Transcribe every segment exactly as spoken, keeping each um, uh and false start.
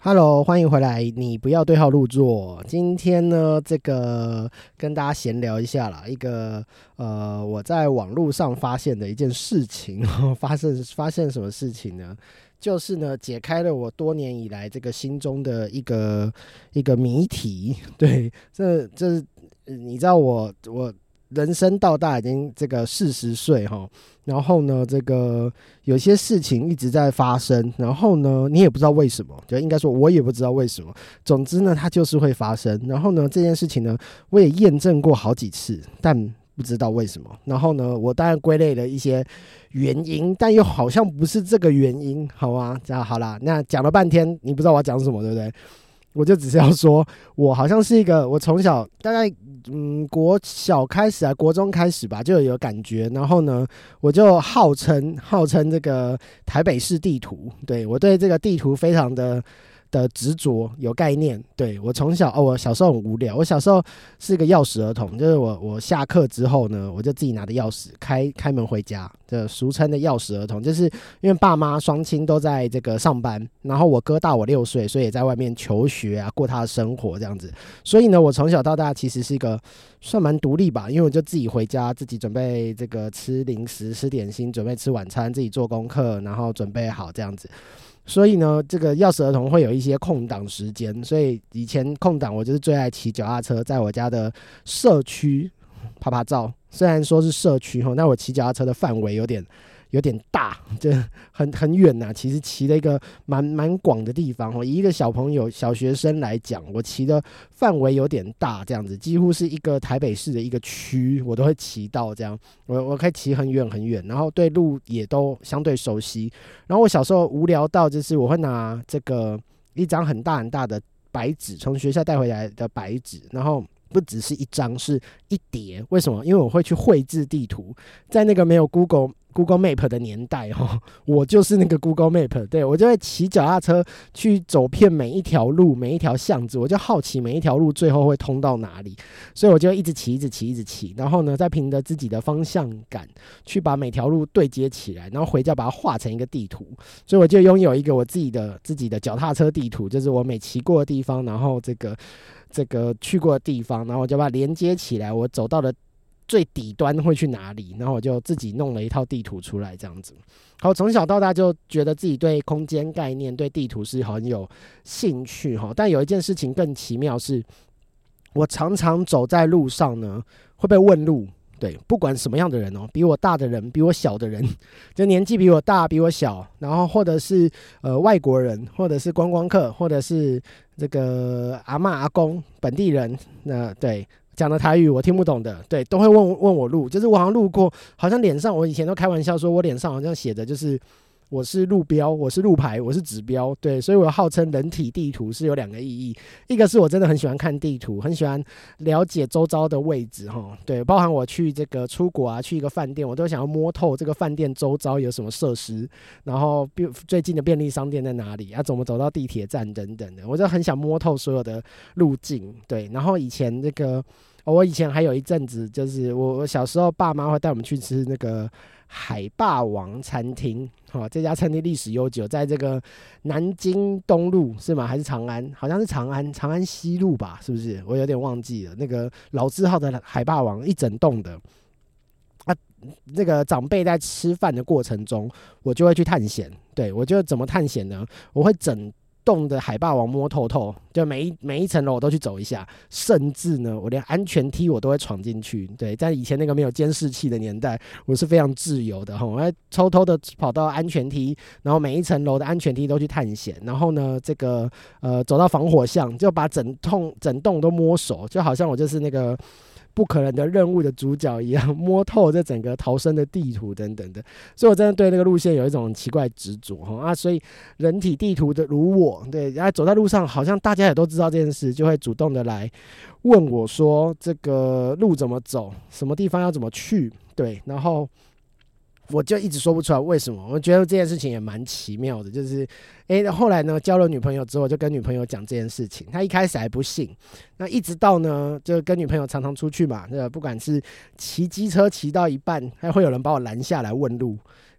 Hello，欢迎回来。你不要对号入座。今天呢，这个跟大家闲聊一下啦，一个呃，我在网络上发现的一件事情。发生发现什么事情呢？就是呢，解开了我多年以来这个心中的一个一个谜题。对，这这你知道我我。人生到大已经这个四十岁哈，然后呢，这个有些事情一直在发生，然后呢，你也不知道为什么，就应该说我也不知道为什么。总之呢，它就是会发生。然后呢，这件事情呢，我也验证过好几次，但不知道为什么。然后呢，我当然归类了一些原因，但又好像不是这个原因，好吗？这样好啦，那讲了半天，你不知道我要讲什么，对不对？我就只是要说，我好像是一个，我从小大概嗯国小开始啊，国中开始吧，就有感觉。然后呢，我就号称号称这个台北市地图，对我对这个地图非常的的执着，有概念。对我从小哦，我小时候很无聊，我小时候是一个钥匙儿童，就是我我下课之后呢，我就自己拿着钥匙开开门回家，这俗称的钥匙儿童，就是因为爸妈双亲都在这个上班，然后我哥大我六岁，所以也在外面求学啊，过他的生活这样子。所以呢，我从小到大其实是一个算蛮独立吧，因为我就自己回家，自己准备这个吃零食、吃点心，准备吃晚餐，自己做功课，然后准备好这样子。所以呢，这个钥匙儿童会有一些空档时间，所以以前空档我就是最爱骑脚踏车，在我家的社区拍拍照。虽然说是社区，但我骑脚踏车的范围有点有点大，就很很远呐、啊。其实骑了一个蛮蛮广的地方，以一个小朋友、小学生来讲，我骑的范围有点大，这样子几乎是一个台北市的一个区，我都会骑到这样。我我可以骑很远很远，然后对路也都相对熟悉。然后我小时候无聊到，就是我会拿这个一张很大很大的白纸，从学校带回来的白纸，然后不只是一张，是一叠。为什么？因为我会去绘制地图，在那个没有 Google Google Map 的年代，我就是那个 Google Map， 对，我就会骑脚踏车去走遍每一条路、每一条巷子，我就好奇每一条路最后会通到哪里，所以我就一直骑、一直骑、一直骑，然后呢，再凭着自己的方向感去把每条路对接起来，然后回家把它画成一个地图，所以我就拥有一个我自己的自己的脚踏车地图，就是我每骑过的地方，然后这个这个去过的地方，然后我就把它连接起来，我走到的最底端会去哪里，然后我就自己弄了一套地图出来，这样子。好，从小到大就觉得自己对空间概念、对地图是很有兴趣哈。但有一件事情更奇妙是，我常常走在路上呢，会被问路。对，不管什么样的人哦，比我大的人，比我小的人，就年纪比我大、比我小，然后或者是呃外国人，或者是观光客，或者是这个阿嬷阿公本地人，那、呃、对。讲的台语我听不懂的，对，都会问问我路，就是我好像路过，好像脸上我以前都开玩笑说，我脸上好像写的就是我是路标，我是路牌，我是指标，对，所以我号称人体地图是有两个意义，一个是我真的很喜欢看地图，很喜欢了解周遭的位置哈，对，包含我去这个出国啊，去一个饭店，我都想要摸透这个饭店周遭有什么设施，然后最近的便利商店在哪里，要、啊、怎么走到地铁站等等的，我就很想摸透所有的路径，对，然后以前这个。哦、我以前还有一阵子，就是我我小时候，爸妈会带我们去吃那个海霸王餐厅。哦、这家餐厅历史悠久，在这个南京东路是吗？还是长安？好像是长安，长安西路吧？是不是？我有点忘记了。那个老字号的海霸王，一整栋的。啊，那个长辈在吃饭的过程中，我就会去探险。对，我就怎么探险呢？我会整栋的海霸王摸透透，就每一每一层楼我都去走一下，甚至呢，我连安全梯我都会闯进去。对，在以前那个没有监视器的年代，我是非常自由的哈，我会偷偷的跑到安全梯，然后每一层楼的安全梯都去探险，然后呢，这个呃走到防火巷，就把整栋整栋都摸熟，就好像我就是那个不可能的任务的主角一样，摸透这整个逃生的地图等等的，所以我真的对那个路线有一种奇怪执着啊。所以人体地图的如我，对，然后走在路上，好像大家也都知道这件事，就会主动的来问我说，这个路怎么走，什么地方要怎么去，对，然后我就一直说不出来为什么。我觉得这件事情也蛮奇妙的，就是哎，后来呢，交了女朋友之后，就跟女朋友讲这件事情。她一开始还不信，那一直到呢，就跟女朋友常常出去嘛，不管是骑机车骑到一半，还会有人把我拦下来问路。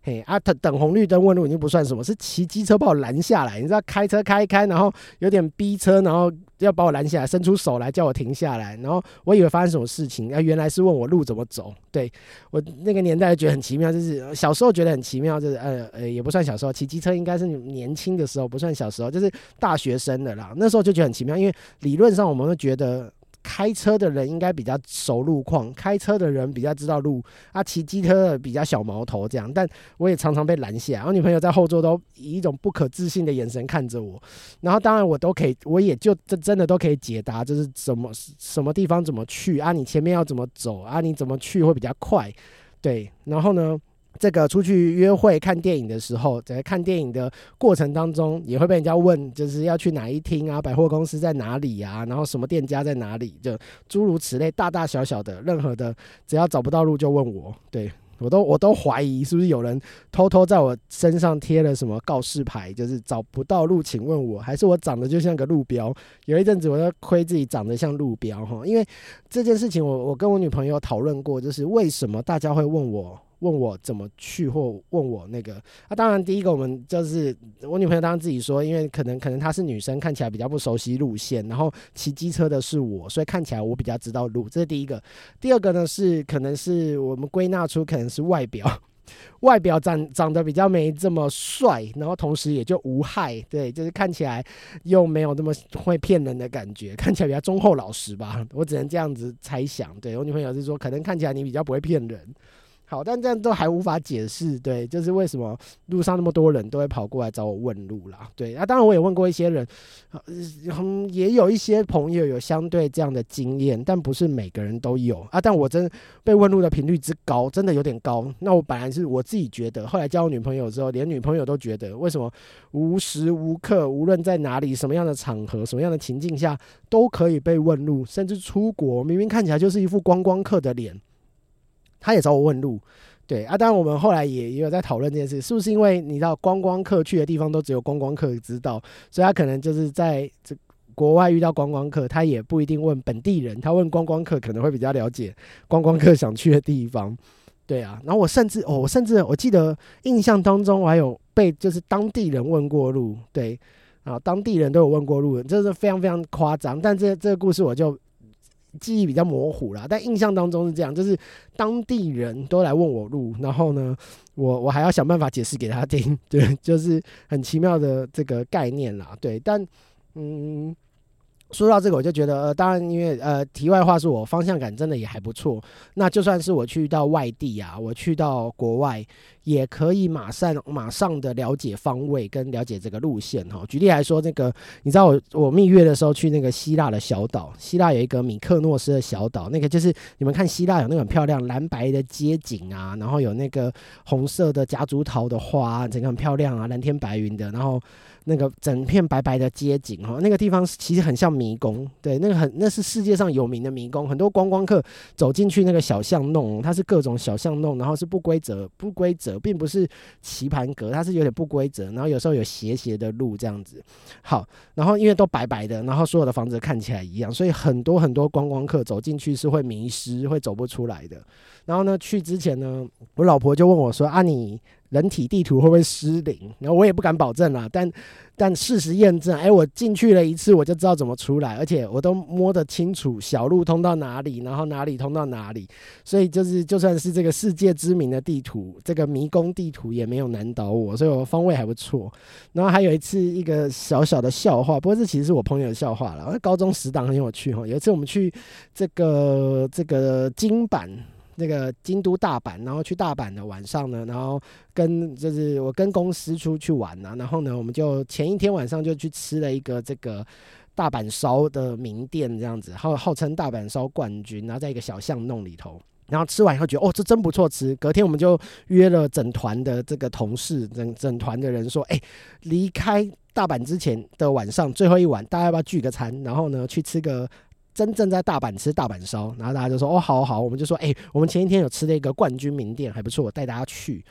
嘿啊，等等红绿灯问路已经不算什么，是骑机车把我拦下来，你知道开车开一开，然后有点逼车，然后要把我拦下来，伸出手来叫我停下来，然后我以为发生什么事情，啊，原来是问我路怎么走。对，我那个年代觉得很奇妙，就是小时候觉得很奇妙，就是呃呃也不算小时候，骑机车应该是年轻的时候，不算小时候，就是大学生的啦。那时候就觉得很奇妙，因为理论上我们会觉得开车的人应该比较熟路况，开车的人比较知道路啊，骑机车的比较小毛头这样。但我也常常被拦下，我女朋友在后座都以一种不可置信的眼神看着我，然后当然我都可以，我也就真的都可以解答，就是怎么什么地方怎么去啊，你前面要怎么走啊，你怎么去会比较快，对，然后呢？这个出去约会看电影的时候，在看电影的过程当中，也会被人家问，就是要去哪一厅啊，百货公司在哪里啊，然后什么店家在哪里，就诸如此类，大大小小的，任何的，只要找不到路就问我，对我都我都怀疑是不是有人偷偷在我身上贴了什么告示牌，就是找不到路请问我，还是我长得就像个路标。有一阵子我就亏自己长得像路标，因为这件事情我我跟我女朋友讨论过，就是为什么大家会问我问我怎么去，或问我那个啊，当然第一个我们就是我女朋友当然自己说，因为可能可能她是女生，看起来比较不熟悉路线，然后骑机车的是我，所以看起来我比较知道路，这是第一个。第二个呢是可能是我们归纳出可能是外表。外表 长, 长得比较没这么帅，然后同时也就无害，对，就是看起来又没有那么会骗人的感觉，看起来比较忠厚老实吧，我只能这样子猜想。对，我女朋友是说可能看起来你比较不会骗人。好，但这样都还无法解释，对，就是为什么路上那么多人都会跑过来找我问路啦，对，啊，当然我也问过一些人，嗯，也有一些朋友有相对这样的经验，但不是每个人都有啊。但我真被问路的频率之高，真的有点高。那我本来是我自己觉得，后来交我女朋友之后，连女朋友都觉得，为什么无时无刻，无论在哪里、什么样的场合、什么样的情境下，都可以被问路，甚至出国，明明看起来就是一副观光客的脸。他也找我问路，对啊，当然我们后来也也有在讨论这件事，是不是因为你知道观光客去的地方都只有观光客知道，所以他可能就是在这国外遇到观光客，他也不一定问本地人，他问观光客可能会比较了解观光客想去的地方，对啊。然后我甚至哦，我甚至我记得印象当中我还有被就是当地人问过路，对啊，当地人都有问过路，这是非常非常夸张，但这这个故事我就记忆比较模糊啦，但印象当中是这样，就是当地人都来问我路，然后呢，我我还要想办法解释给他听，对，就是很奇妙的这个概念啦，对，但嗯。说到这个，我就觉得，呃，当然，因为呃，题外话是我方向感真的也还不错。那就算是我去到外地啊，我去到国外，也可以马上马上的了解方位跟了解这个路线哈。举例来说，那个你知道我我蜜月的时候去那个希腊的小岛，希腊有一个米克诺斯的小岛，那个就是你们看希腊有那个很漂亮蓝白的街景啊，然后有那个红色的夹竹桃的花，整个很漂亮啊，蓝天白云的，然后那个整片白白的街景哈，那个地方其实很像迷宫，对，那个很那是世界上有名的迷宫，很多观光客走进去那个小巷弄，它是各种小巷弄，然后是不规则不规则，并不是棋盘格，它是有点不规则，然后有时候有斜斜的路这样子。好，然后因为都白白的，然后所有的房子看起来一样，所以很多很多观光客走进去是会迷失，会走不出来的。然后呢，去之前呢，我老婆就问我说：“啊，你人体地图会不会失灵？”然后我也不敢保证啦，但但事实验证，哎，我进去了一次，我就知道怎么出来，而且我都摸得清楚小路通到哪里，然后哪里通到哪里，所以就是就算是这个世界知名的地图，这个迷宫地图也没有难倒我，所以我方位还不错。然后还有一次一个小小的笑话，不过这其实是我朋友的笑话啦，高中死党很有趣哈。有一次我们去这个这个京阪。那个京都大阪，然后去大阪的晚上呢，然后跟就是我跟公司出去玩啊，然后呢，我们就前一天晚上就去吃了一个这个大阪烧的名店，这样子，号号称大阪烧冠军，然后在一个小巷弄里头，然后吃完以后觉得哦，这真不错吃。隔天我们就约了整团的这个同事，整整团的人说，哎，离开大阪之前的晚上最后一晚，大家要不要聚个餐？然后呢，去吃个。真正在大阪吃大阪烧，然后大家就说哦，好好，我们就说哎、欸，我们前一天有吃了一个冠军名店，还不错，我带大家去。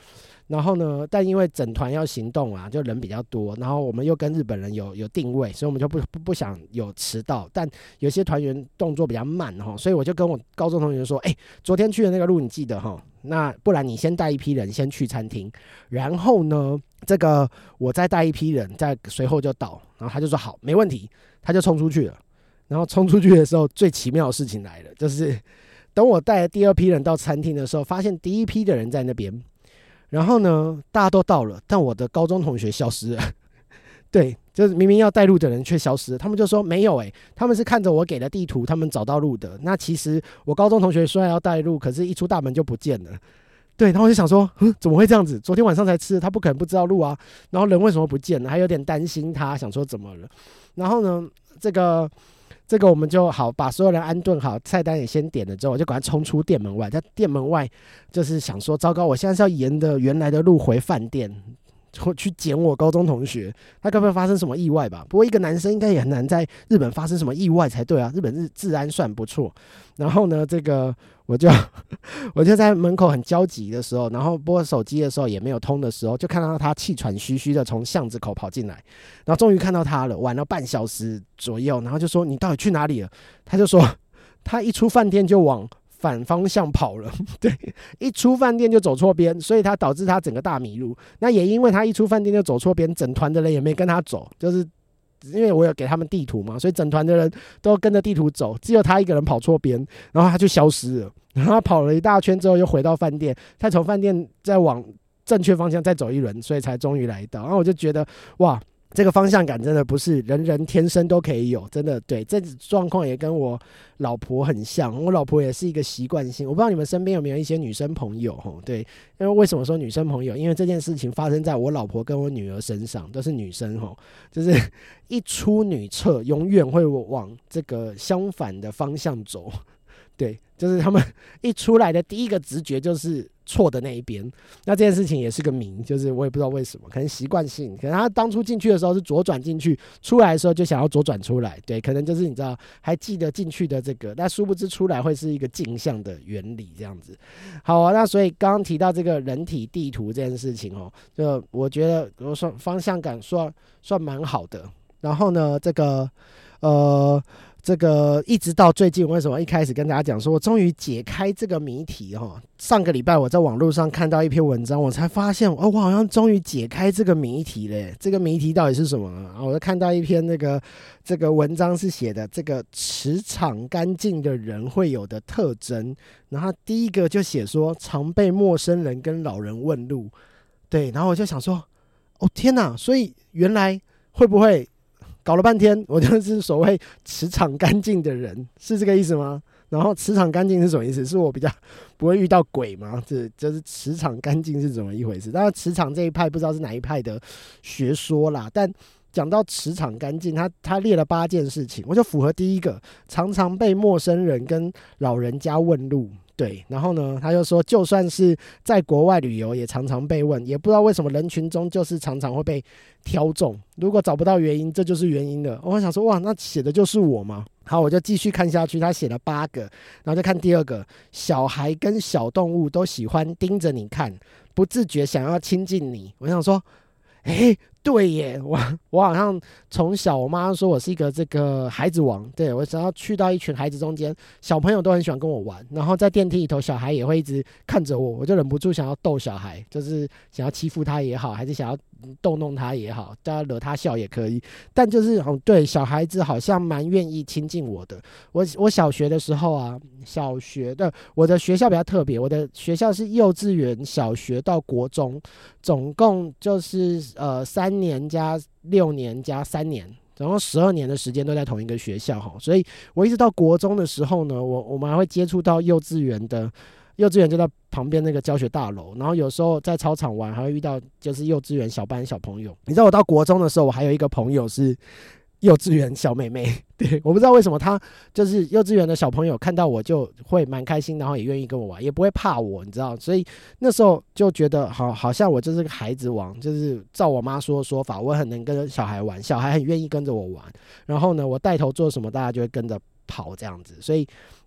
然后呢，但因为整团要行动啊，就人比较多，然后我们又跟日本人有有定位，所以我们就不不不想有迟到。但有些团员动作比较慢哈，所以我就跟我高中同学说，哎、欸，昨天去的那个路你记得哈？那不然你先带一批人先去餐厅，然后呢，这个我再带一批人，再随后就到。然后他就说好，没问题，他就冲出去了。然后冲出去的时候，最奇妙的事情来了，就是等我带了第二批人到餐厅的时候，发现第一批的人在那边。然后呢，大家都到了，但我的高中同学消失了。对，就是明明要带路的人却消失了。他们就说没有、欸，他们是看着我给的地图，他们找到路的。那其实我高中同学虽然要带路，可是一出大门就不见了。对，然后我就想说，嗯，怎么会这样子？昨天晚上才吃，他不可能不知道路啊。然后人为什么不见了？还有点担心他，想说怎么了？然后呢，这个。这个我们就好把所有人安顿好，菜单也先点了之后，我就赶快冲出店门外。在店门外就是想说，糟糕，我现在是要沿着原来的路回饭店，去捡我高中同学，他该不会发生什么意外吧？不过一个男生应该也很难在日本发生什么意外才对啊，日本日治安算不错。然后呢，这个我就我就在门口很焦急的时候，然后拨手机的时候也没有通的时候，就看到他气喘吁吁的从巷子口跑进来，然后终于看到他了，晚了半小时左右，然后就说你到底去哪里了？他就说他一出饭店就往反方向跑了，对，一出饭店就走错边，所以他导致他整个大迷路。那也因为他一出饭店就走错边，整团的人也没跟他走，就是因为我有给他们地图嘛，所以整团的人都跟着地图走，只有他一个人跑错边，然后他就消失了。然后他跑了一大圈之后又回到饭店，他从饭店再往正确方向再走一轮，所以才终于来到。然后我就觉得哇，这个方向感真的不是人人天生都可以有，真的对，这状况也跟我老婆很像。我老婆也是一个习惯性，我不知道你们身边有没有一些女生朋友，对，因为为什么说女生朋友？因为这件事情发生在我老婆跟我女儿身上，都是女生，就是一出女厕永远会往这个相反的方向走。对，就是他们一出来的第一个直觉就是错的那一边。那这件事情也是个谜，就是我也不知道为什么，可能习惯性，可能他当初进去的时候是左转进去，出来的时候就想要左转出来。对，可能就是你知道还记得进去的这个，但殊不知出来会是一个镜像的原理这样子。好啊，那所以刚刚提到这个人体地图这件事情哦，就我觉得我说方向感算算蛮好的。然后呢，这个呃。这个一直到最近，为什么一开始跟大家讲说，我终于解开这个谜题哈？上个礼拜我在网络上看到一篇文章，我才发现哦，我好像终于解开这个谜题了。这个谜题到底是什么呢？我就看到一篇那个这个文章是写的这个磁场干净的人会有的特征，然后第一个就写说常被陌生人跟老人问路，对，然后我就想说，哦天哪，所以原来会不会？搞了半天，我就是所谓磁场干净的人，是这个意思吗？然后磁场干净是什么意思？是我比较不会遇到鬼吗？这就是磁场干净是怎么一回事？当然，磁场这一派不知道是哪一派的学说啦。但讲到磁场干净，他他列了八件事情，我就符合第一个，常常被陌生人跟老人家问路。对，然后呢，他就说，就算是在国外旅游，也常常被问，也不知道为什么人群中就是常常会被挑中。如果找不到原因，这就是原因了。我想说，哇，那写的就是我吗？好，我就继续看下去，他写了八个，然后再看第二个，小孩跟小动物都喜欢盯着你看，不自觉想要亲近你。我想说，哎，对耶，我我好像从小我妈说我是一个这个孩子王，对，我只要去到一群孩子中间，小朋友都很喜欢跟我玩，然后在电梯里头小孩也会一直看着我，我就忍不住想要逗小孩，就是想要欺负他也好，还是想要逗弄他也好，大家惹他笑也可以，但就是嗯，对，小孩子好像蛮愿意亲近我的。我我小学的时候啊，小学的我的学校比较特别，我的学校是幼稚园、小学到国中，总共就是呃三年加六年加三年，总共十二年的时间都在同一个学校哈，所以我一直到国中的时候呢，我我们还会接触到幼稚园的。幼稚园就在旁边那个教学大楼，然后有时候在操场玩，还会遇到就是幼稚园小班小朋友。你知道我到国中的时候，我还有一个朋友是幼稚园小妹妹，对，我不知道为什么她就是幼稚园的小朋友看到我就会蛮开心，然后也愿意跟我玩，也不会怕我，你知道，所以那时候就觉得好，好像我就是个孩子王，就是照我妈说的说法，我很能跟小孩玩，小孩很愿意跟着我玩，然后呢，我带头做什么，大家就会跟着跑这样子，所以。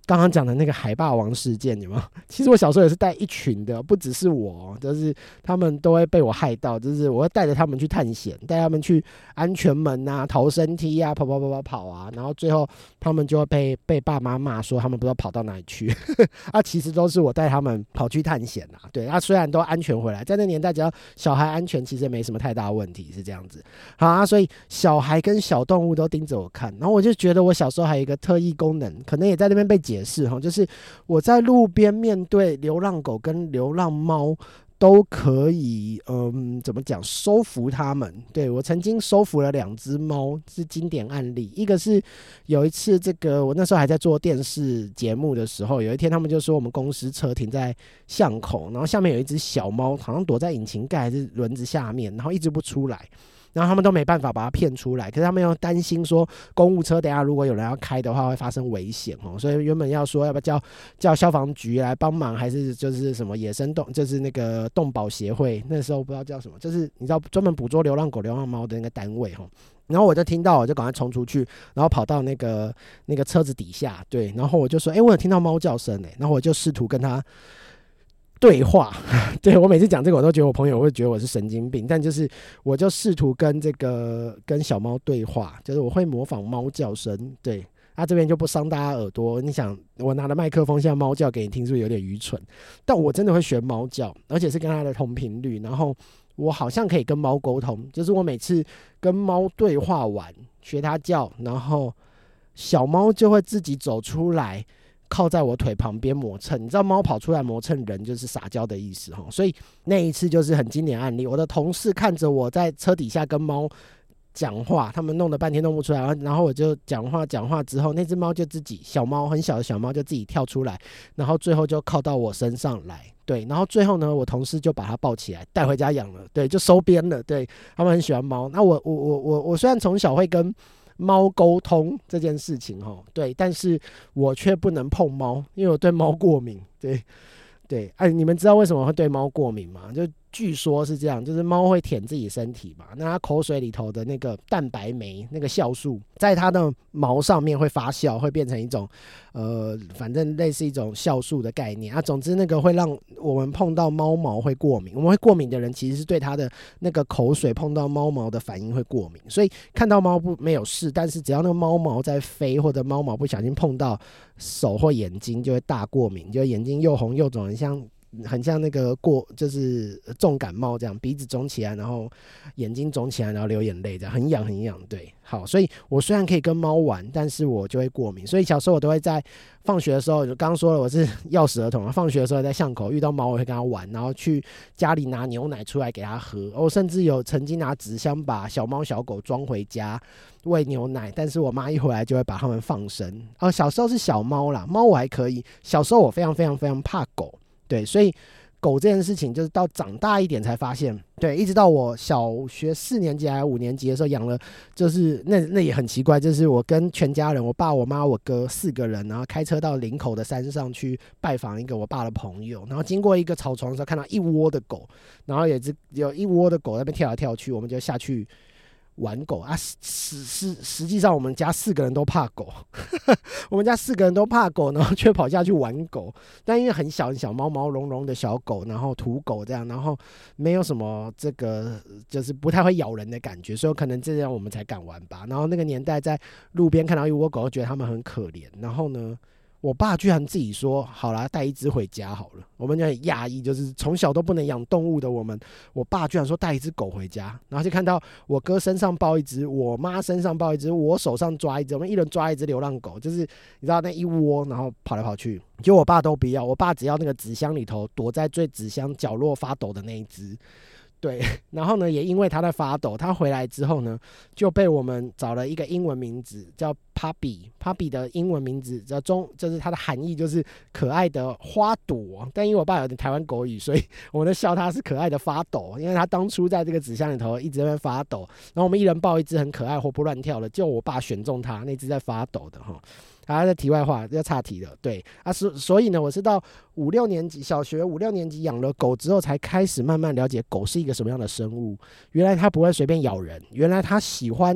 刚刚讲的那个海霸王事件，有没有？其实我小时候也是带一群的，不只是我，就是他们都会被我害到，就是我会带着他们去探险，带他们去安全门啊、逃生梯啊、跑跑跑跑跑啊，然后最后他们就会被被爸妈骂说他们不知道跑到哪里去，啊，其实都是我带他们跑去探险啊，对，啊，虽然都安全回来，在那年代只要小孩安全，其实也没什么太大的问题，是这样子。好啊，所以小孩跟小动物都盯着我看，然后我就觉得我小时候还有一个特异功能，可能也在那边被解释哈，就是我在路边面对流浪狗跟流浪猫都可以，嗯，怎么讲，收服它们。对，我曾经收服了两只猫，是经典案例。一个是有一次，这个我那时候还在做电视节目的时候，有一天他们就说我们公司车停在巷口，然后下面有一只小猫，好像躲在引擎盖还是轮子下面，然后一直不出来。然后他们都没办法把它骗出来，可是他们又担心说公务车等一下如果有人要开的话会发生危险哦，所以原本要说要不要叫叫消防局来帮忙，还是就是什么野生动就是那个动保协会，那时候不知道叫什么，就是你知道专门捕捉流浪狗流浪猫的那个单位哦。然后我就听到，我就赶快冲出去，然后跑到那个那个车子底下，对，然后我就说，哎，我有听到猫叫声哎，然后我就试图跟他对话，对，我每次讲这个我都觉得我朋友会觉得我是神经病，但就是我就试图跟这个跟小猫对话，就是我会模仿猫叫声，对，他、啊、这边就不伤大家耳朵。你想我拿了麦克风像猫叫给你听，是不是有点愚蠢？但我真的会学猫叫，而且是跟它的同频率，然后我好像可以跟猫沟通，就是我每次跟猫对话完学它叫，然后小猫就会自己走出来靠在我腿旁边磨蹭，你知道猫跑出来磨蹭人就是撒娇的意思，所以那一次就是很经典案例。我的同事看着我在车底下跟猫讲话，他们弄了半天弄不出来，然后我就讲话讲话之后，那只猫就自己小猫很小的小猫就自己跳出来，然后最后就靠到我身上来，对，然后最后呢，我同事就把它抱起来带回家养了，对，就收编了，对，他们很喜欢猫。那我我我我我虽然从小会跟猫沟通这件事情，对，但是我却不能碰猫，因为我对猫过敏，对对，哎、啊，你们知道为什么会对猫过敏吗？就据说是这样，就是猫会舔自己身体嘛，那它口水里头的那个蛋白酶，那个酵素，在它的毛上面会发酵，会变成一种，呃，反正类似一种酵素的概念啊。总之，那个会让我们碰到猫毛会过敏。我们会过敏的人，其实是对它的那个口水碰到猫毛的反应会过敏。所以看到猫不没有事，但是只要那个猫毛在飞，或者猫毛不小心碰到手或眼睛，就会大过敏，就眼睛又红又肿，很像。很像那个过就是重感冒这样，鼻子肿起来，然后眼睛肿起来，然后流眼泪，这样很痒很痒。对，好，所以我虽然可以跟猫玩，但是我就会过敏。所以小时候我都会在放学的时候，就刚刚说了我是钥匙儿童，放学的时候在巷口遇到猫，我会跟它玩，然后去家里拿牛奶出来给它喝。我甚至有曾经拿纸箱把小猫小狗装回家喂牛奶，但是我妈一回来就会把它们放生。哦，小时候是小猫啦，猫我还可以，小时候我非常非常非常怕狗。对，所以狗这件事情就是到长大一点才发现，对，一直到我小学四年级还是五年级的时候养了，就是那那也很奇怪，就是我跟全家人，我爸、我妈、我哥四个人，然后开车到林口的山上去拜访一个我爸的朋友，然后经过一个草丛的时候，看到一窝的狗，然后也是有一窝的狗在那边跳来跳去，我们就下去玩狗啊，实实实际上我们家四个人都怕狗，我们家四个人都怕狗，然后却跑下去玩狗。但因为很小很小，毛毛茸茸的小狗，然后土狗这样，然后没有什么这个就是不太会咬人的感觉，所以可能这样我们才敢玩吧。然后那个年代在路边看到一窝狗，觉得他们很可怜。然后呢，我爸居然自己说好啦，带一只回家好了。我们就很讶异，就是从小都不能养动物的我们，我爸居然说带一只狗回家，然后就看到我哥身上抱一只，我妈身上抱一只，我手上抓一只，我们一人抓一只流浪狗，就是你知道那一窝，然后跑来跑去，结果我爸都不要，我爸只要那个纸箱里头躲在最纸箱角落发抖的那一只。对，然后呢，也因为他在发抖，他回来之后呢，就被我们找了一个英文名字叫 Puppy。Puppy 的英文名字叫中，就是它的含义就是可爱的花朵。但因为我爸有点台湾狗语，所以我们就笑他是可爱的发抖，因为他当初在这个纸箱里头一直在那边发抖，然后我们一人抱一只很可爱、活泼乱跳的，就我爸选中他那只在发抖的哈。啊，这题外话要岔题了，对啊，所所以呢，我是到五六年级，小学五六年级养了狗之后，才开始慢慢了解狗是一个什么样的生物。原来它不会随便咬人，原来它喜欢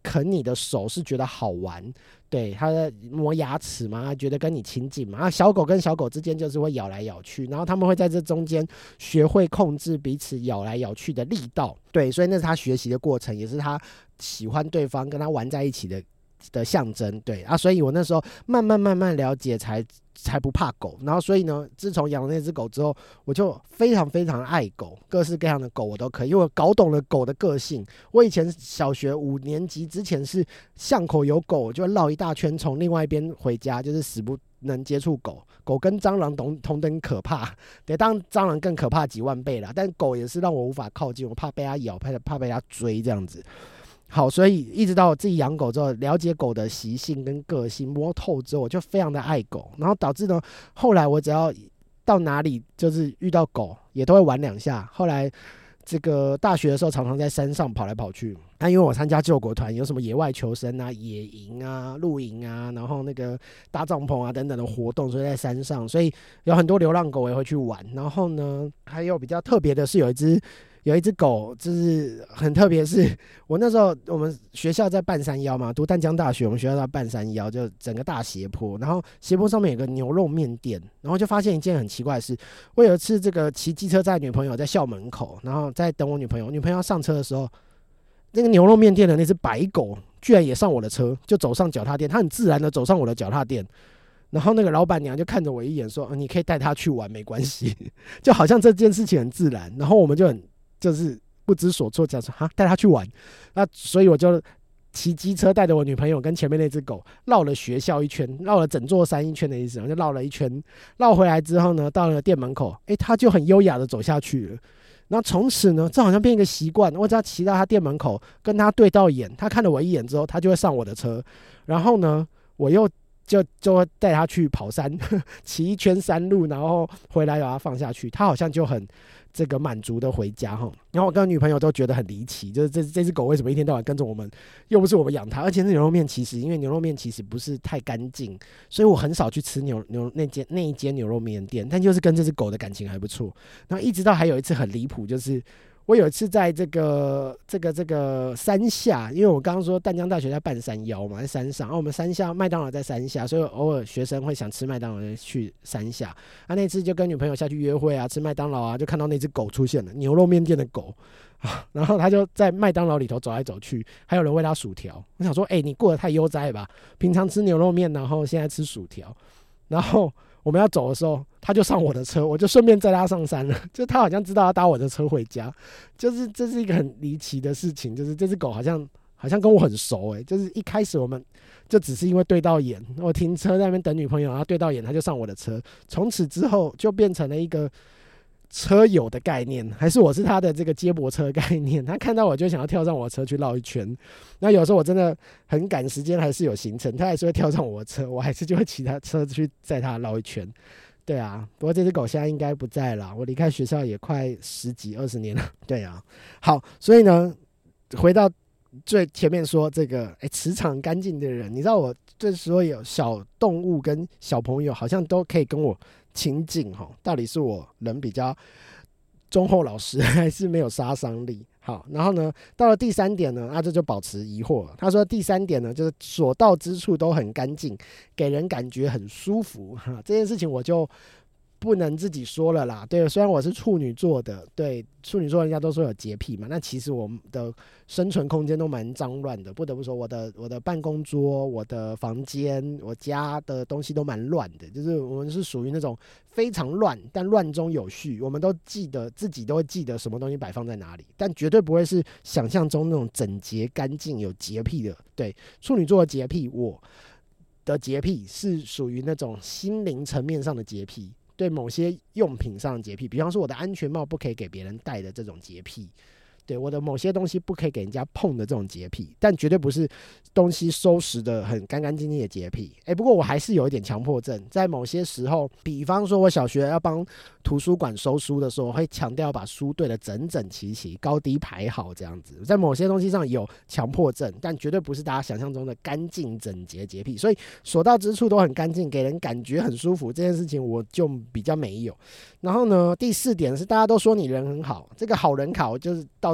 啃你的手是觉得好玩，对，它在磨牙齿嘛，它觉得跟你亲近嘛。啊，小狗跟小狗之间就是会咬来咬去，然后他们会在这中间学会控制彼此咬来咬去的力道，对，所以那是他学习的过程，也是他喜欢对方跟他玩在一起的的象征，对啊，所以我那时候慢慢慢慢了解才才不怕狗。然后所以呢，自从养了那只狗之后，我就非常非常爱狗，各式各样的狗我都可以，因为我搞懂了狗的个性。我以前小学五年级之前是巷口有狗，我就会绕一大圈从另外一边回家，就是死不能接触狗。狗跟蟑螂同同等可怕，对，当然蟑螂更可怕几万倍啦，但狗也是让我无法靠近，我怕被它咬，怕怕被它追这样子。好，所以一直到我自己养狗之后，了解狗的习性跟个性摸透之后，我就非常的爱狗，然后导致呢，后来我只要到哪里就是遇到狗，也都会玩两下。后来这个大学的时候，常常在山上跑来跑去。那、啊、因为我参加救国团，有什么野外求生啊、野营啊、露营啊，然后那个搭帐篷啊等等的活动，所以在山上，所以有很多流浪狗我也会去玩。然后呢，还有比较特别的是，有一只。有一只狗，就是很特别，是我那时候我们学校在半山腰嘛，读淡江大学，我们学校在半山腰，就整个大斜坡，然后斜坡上面有个牛肉面店，然后就发现一件很奇怪的事，我有一次这个骑机车载女朋友在校门口，然后在等我女朋友，女朋友要上车的时候，那个牛肉面店的那只白狗居然也上我的车，就走上脚踏垫，它很自然的走上我的脚踏垫。然后那个老板娘就看着我一眼说、呃、你可以带他去玩没关系，就好像这件事情很自然，然后我们就很就是不知所措，讲说哈带他去玩，那所以我就骑机车带着我女朋友跟前面那只狗绕了学校一圈，绕了整座山一圈的意思，就绕了一圈，绕回来之后呢，到了店门口，哎，他就很优雅的走下去了。然后从此呢，这好像变一个习惯，我只要骑到他店门口，跟他对到眼，他看了我一眼之后，他就会上我的车，然后呢，我又就就会带他去跑山，骑一圈山路，然后回来把他放下去，他好像就很这个满足的回家哈。然后我跟我女朋友都觉得很离奇，就是这这只狗为什么一天到晚跟着我们，又不是我们养它，而且那牛肉面其实因为牛肉面其实不是太干净，所以我很少去吃牛牛那间那一间牛肉面店，但就是跟这只狗的感情还不错。然后一直到还有一次很离谱，就是我有一次在这个这个这个山下，因为我刚刚说淡江大学在半山腰嘛，在山上，然后我们山下麦当劳在山下，所以偶尔学生会想吃麦当劳去山下。啊，那次就跟女朋友下去约会啊，吃麦当劳啊，就看到那只狗出现了，牛肉面店的狗啊，然后他就在麦当劳里头走来走去，还有人喂他薯条。我想说，哎、欸，你过得太悠哉了吧？平常吃牛肉面，然后现在吃薯条，然后我们要走的时候，他就上我的车，我就顺便载他上山了。就他好像知道要搭我的车回家，就是这是一个很离奇的事情。就是这只狗好像好像跟我很熟哎、欸，就是一开始我们就只是因为对到眼，我停车在那边等女朋友，然后对到眼，他就上我的车。从此之后就变成了一个车友的概念，还是我是他的这个接驳车概念。他看到我就想要跳上我的车去绕一圈。那有时候我真的很赶时间，还是有行程，他还是会跳上我的车，我还是就会骑他车去载他绕一圈。对啊，不过这只狗现在应该不在了，我离开学校也快十几二十年了。对啊，好，所以呢，回到最前面说这个，哎，磁场干净的人，你知道我这时候有小动物跟小朋友好像都可以跟我亲近哈，到底是我人比较忠厚老实，还是没有杀伤力？好，然后呢，到了第三点呢，啊，这就保持疑惑了。他说第三点呢，就是所到之处都很干净，给人感觉很舒服。哈，这件事情我就不能自己说了啦。对，虽然我是处女座的，对，处女座人家都说有洁癖嘛，那其实我们的生存空间都蛮脏乱的。不得不说，我的我的办公桌、我的房间、我家的东西都蛮乱的，就是我们是属于那种非常乱，但乱中有序。我们都记得自己都会记得什么东西摆放在哪里，但绝对不会是想象中那种整洁、干净、有洁癖的。对，处女座的洁癖，我的洁癖是属于那种心灵层面上的洁癖。对某些用品上的洁癖，比方说我的安全帽不可以给别人戴的这种洁癖，对我的某些东西不可以给人家碰的这种洁癖，但绝对不是东西收拾的很干干净净的洁癖。哎，不过我还是有一点强迫症，在某些时候，比方说我小学要帮图书馆收书的时候，我会强调把书对得整整齐齐、高低排好这样子。在某些东西上有强迫症，但绝对不是大家想象中的干净整洁洁癖。所以所到之处都很干净，给人感觉很舒服，这件事情我就比较没有。然后呢，第四点是大家都说你人很好，这个好人卡我就是倒是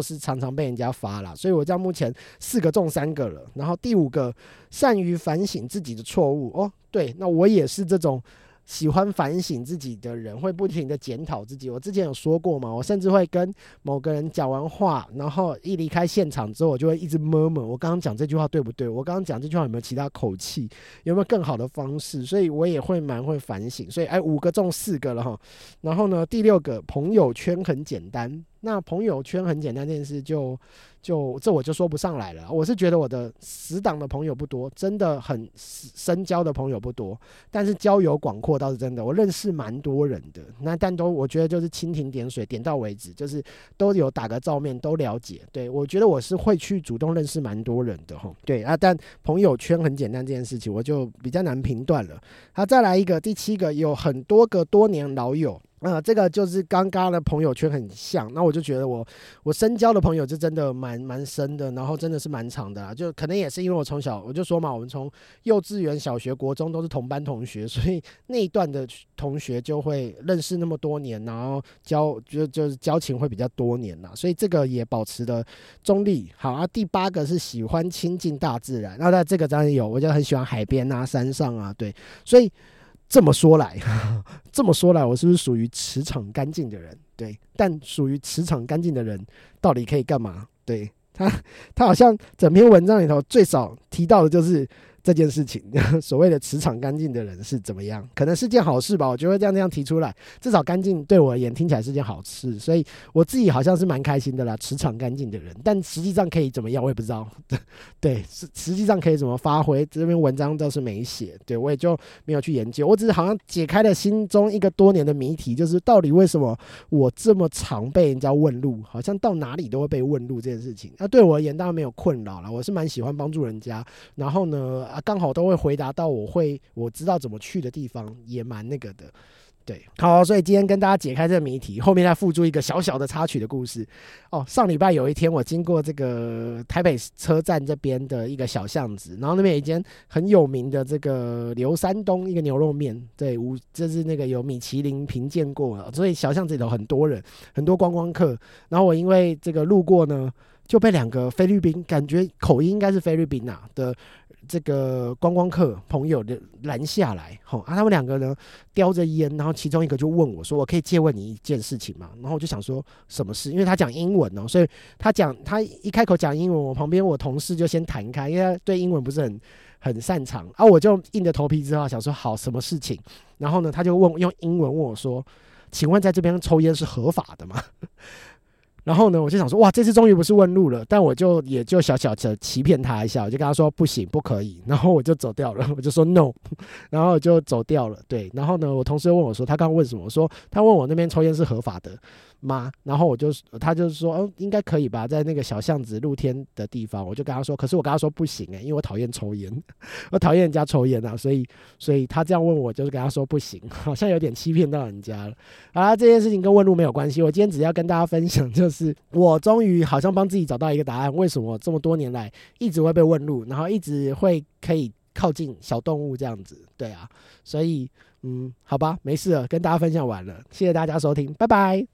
是常常被人家发啦，所以我这样目前四个中三个了。然后第五个，善于反省自己的错误。哦，对，那我也是这种喜欢反省自己的人，会不停的检讨自己。我之前有说过嘛，我甚至会跟某个人讲完话，然后一离开现场之后，我就会一直 murmur， 我刚刚讲这句话对不对？我刚刚讲这句话有没有其他口气？有没有更好的方式？所以我也会蛮会反省。所以哎，五个中四个了哈。然后呢，第六个，朋友圈很简单。那朋友圈很简单这件事就就这我就说不上来了。我是觉得我的死党的朋友不多，真的很深交的朋友不多，但是交友广阔倒是真的，我认识蛮多人的。那但都我觉得就是蜻蜓点水，点到为止，就是都有打个照面，都了解。对，我觉得我是会去主动认识蛮多人的哈。对啊，但朋友圈很简单这件事情，我就比较难评断了。好，再来一个，第七个，有很多个多年老友。呃，这个就是刚刚的朋友圈很像，那我就觉得我我深交的朋友就真的蛮蛮深的，然后真的是蛮长的啦，就可能也是因为我从小我就说嘛，我们从幼稚园、小学、国中都是同班同学，所以那一段的同学就会认识那么多年，然后交就就是交情会比较多年啦，所以这个也保持的中立。好啊，第八个是喜欢亲近大自然，那这个当然有，我就很喜欢海边啊、山上啊，对，所以。这么说来，这么说来，我是不是属于磁场干净的人？对，但属于磁场干净的人，到底可以干嘛？对他，他好像整篇文章里头最少提到的就是这件事情。所谓的磁场干净的人是怎么样？可能是件好事吧，我就会这样这样提出来。至少干净对我而言听起来是件好事，所以我自己好像是蛮开心的啦。磁场干净的人，但实际上可以怎么样，我也不知道。对，实际上可以怎么发挥，这篇文章倒是没写，对我也就没有去研究。我只是好像解开了心中一个多年的谜题，就是到底为什么我这么常被人家问路，好像到哪里都会被问路这件事情。那、啊、对我而言当然没有困扰啦，我是蛮喜欢帮助人家，然后呢，啊、刚好都会回答到我会我知道怎么去的地方，也蛮那个的。对，好，所以今天跟大家解开这个谜题，后面再附注一个小小的插曲的故事。哦，上礼拜有一天我经过这个台北车站这边的一个小巷子，然后那边有一间很有名的这个刘山东一个牛肉面，对，这是那个有米其林评鉴过的，所以小巷子里头很多人，很多观光客。然后我因为这个路过呢，就被两个菲律宾，感觉口音应该是菲律宾啊的。这个观光客朋友的拦下来，吼啊，他们两个呢叼着烟，然后其中一个就问我说：“我可以借问你一件事情吗？”然后我就想说什么事，因为他讲英文哦，所以他讲他一开口讲英文，我旁边我同事就先弹开，因为他对英文不是很很擅长啊，我就硬着头皮之后想说好什么事情，然后呢他就问用英文问我说：“请问在这边抽烟是合法的吗？”然后呢，我就想说，哇，这次终于不是问路了，但我就也就小小的欺骗他一下，我就跟他说不行，不可以，然后我就走掉了，我就说 no， 然后我就走掉了，对，然后呢，我同事问我说，他刚刚问什么？我说他问我那边抽烟是合法的吗？然后我就他就说，嗯，应该可以吧，在那个小巷子露天的地方，我就跟他说，可是我跟他说不行哎、欸，因为我讨厌抽烟，我讨厌人家抽烟啊，所以所以他这样问我，就是跟他说不行，好像有点欺骗到人家了。好啦，这件事情跟问路没有关系，我今天只要跟大家分享就是。是我终于好像帮自己找到一个答案，为什么这么多年来一直会被问路，然后一直会可以靠近小动物这样子，对啊，所以嗯，好吧，没事了，跟大家分享完了，谢谢大家收听，拜拜。